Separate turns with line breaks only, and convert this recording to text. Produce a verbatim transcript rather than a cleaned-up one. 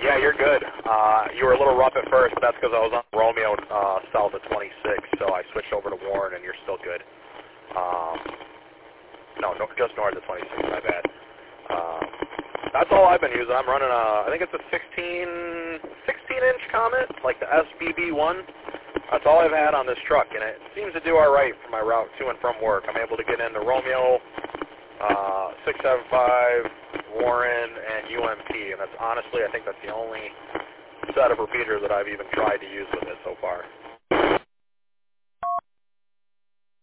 Yeah, you're good. Uh, you were a little rough at first, but that's because I was on Romeo uh, south of twenty-six, so I switched over to Warren, and you're still good. Um, no, no, just north of twenty-six, my bad. Um, that's all I've been using. I'm running a, I think it's a sixteen, sixteen inch Comet, like the S B B one. That's all I've had on this truck, and it seems to do all right for my route to and from work. I'm able to get into Romeo, uh, six seven five, Warren, and U M P, and that's honestly, I think that's the only set of repeaters that I've even tried to use with it so far.